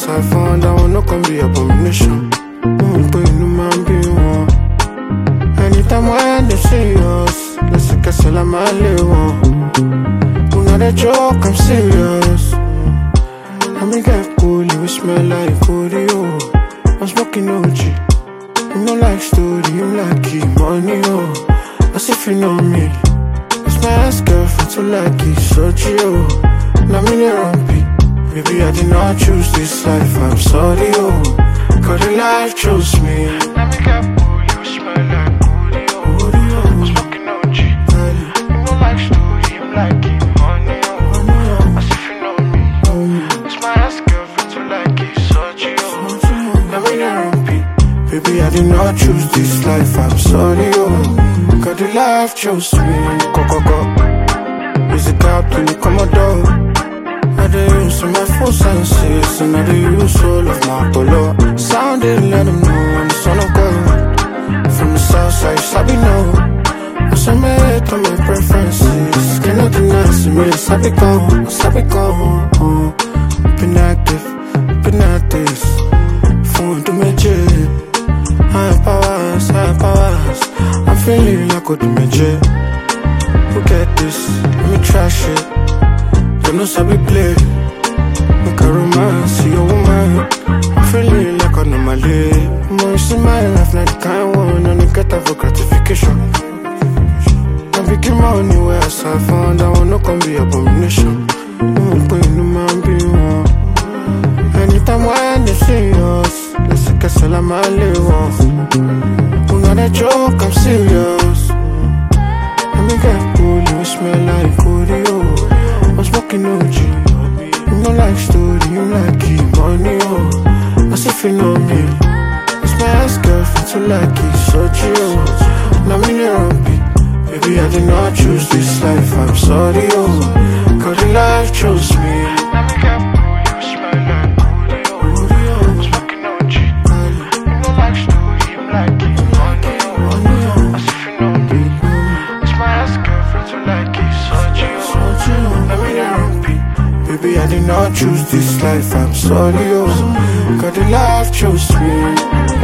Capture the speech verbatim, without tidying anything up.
I found I will not come be abomination. Mm, but you know man be one. Anytime when they see us, let's take a salam alaikum. Not a joke, I'm serious. I make get cool, you smell like Oreo. I'm smoking O G. You know like story, you like key money, oh. As if you know me. It's my ass girlfriend, so like it, so chill. Now me near on beat. Maybe I did not choose this life, I'm sorry, oh. Cause the life chose me. Now me get cool, you smell like Oreo. Oreo. I'm smoking O G. You know like story, you like key money, oh. As if you know me. It's my ass girlfriend, so like it, so chill. Now me near on beat. Baby, I did not choose this life, I'm sorry, oh. Cause the life chose me. Go, go, go. Is the captain, the commodore. I dey use my full senses, and I dey use all of my polo. Sounding, let them know I'm the son of God. From the south side, Sabi know. What's I made on my preferences. Cannot deny, see me, Sabi come, Sabi come. Been active, been at this. Phone to me, chip. High powers, high powers. I'm feeling like what you made. Look at this, let me trash it. Don't know how we play. Make a romance, see your woman. I'm feeling like an anomaly. More see my life, not the kind one. And you get up for gratification. I'm picking money where I found I will not come be abomination. Mm, but you know man be one. Anytime when they see us, let's take a salam alaikum. Not a joke, I'm serious. Let me get cool, you smell like Oreo. I'm smoking O G. You know like story, you like key money, oh. As if you know me. It's my ass girlfriend, so like it, so chill. Now me near on beat. Baby, I did not choose this life, I'm sorry, oh. Cause the life chose me. Now me get cool, you smell like Oreo. I'm smoking O G. You know like story, you like key money, oh. As if you know me. It's my ass girlfriend, so like it, so chill. Now me near on beat. Baby, I did not choose this life, I'm sorry, oh. Cause the life chose me.